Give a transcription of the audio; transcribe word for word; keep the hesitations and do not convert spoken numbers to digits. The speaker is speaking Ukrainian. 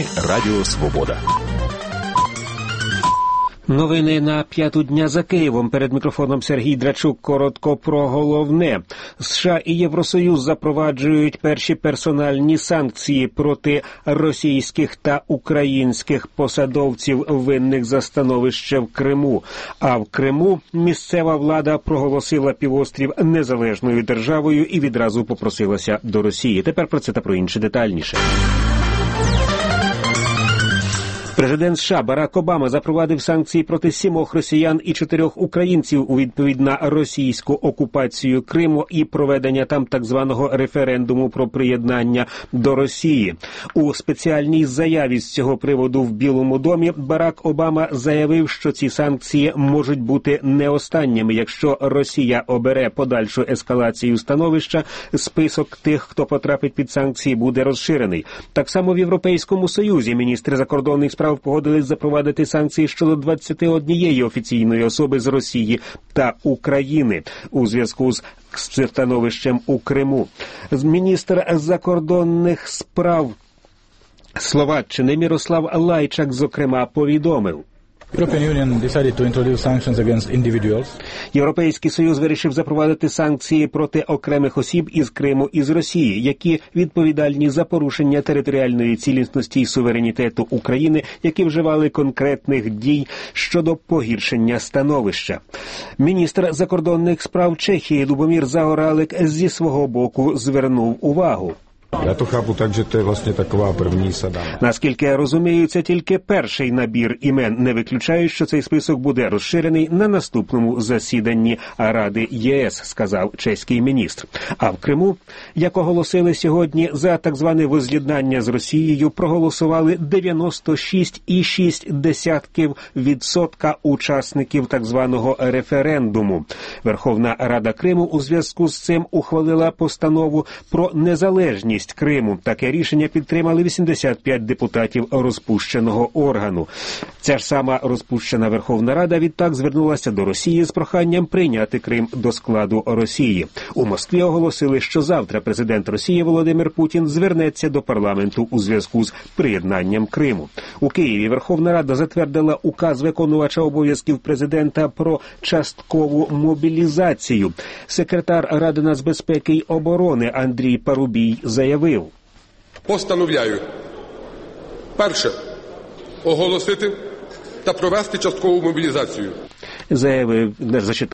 ефірі Радіо Свобода. Новини на п'яту дня за Києвом. Перед мікрофоном Сергій Драчук. Коротко про головне. США і Євросоюз запроваджують перші персональні санкції проти російських та українських посадовців, винних за становище в Криму. А в Криму місцева влада проголосила півострів незалежною державою і відразу попросилася до Росії. Тепер про це та про інше детальніше. Президент США Барак Обама запровадив санкції проти сімох росіян і чотирьох українців у відповідь на російську окупацію Криму і проведення там так званого референдуму про приєднання до Росії. У спеціальній заяві з цього приводу в Білому домі Барак Обама заявив, що ці санкції можуть бути не останніми. Якщо Росія обере подальшу ескалацію становища, список тих, хто потрапить під санкції, буде розширений. Так само в Європейському Союзі міністри закордонних справ погодились запровадити санкції щодо двадцяти однієї офіційної особи з Росії та України у зв'язку з становищем у Криму. Міністр закордонних справ Словаччини Мірослав Лайчак, зокрема, повідомив: Європейський Союз вирішив запровадити санкції проти окремих осіб із Криму і з Росії, які відповідальні за порушення територіальної цілісності і суверенітету України, які вживали конкретних дій щодо погіршення становища. Міністр закордонних справ Чехії Любомир Заоралек зі свого боку звернув увагу: Я то chápu так, že to je vlastně taková první sada. Наскільки я розумію, це тільки перший набір імен. Не виключаю, що цей список буде розширений на наступному засіданні Ради ЄС, сказав чеський міністр. А в Криму, як оголосили сьогодні, за так зване воз'єднання з Росією проголосували дев'яносто шість цілих шість десятих відсотка учасників так званого референдуму. Верховна Рада Криму у зв'язку з цим ухвалила постанову про незалежність Криму. Таке рішення підтримали вісімдесят п'ять депутатів розпущеного органу. Ця ж сама розпущена Верховна Рада відтак звернулася до Росії з проханням прийняти Крим до складу Росії. У Москві оголосили, що завтра президент Росії Володимир Путін звернеться до парламенту у зв'язку з приєднанням Криму. У Києві Верховна Рада затвердила указ виконувача обов'язків президента про часткову мобілізацію. Секретар Ради нацбезпеки й оборони Андрій Парубій заявив: Постановляю, перше, оголосити та провести часткову мобілізацію. Заявив, зачитав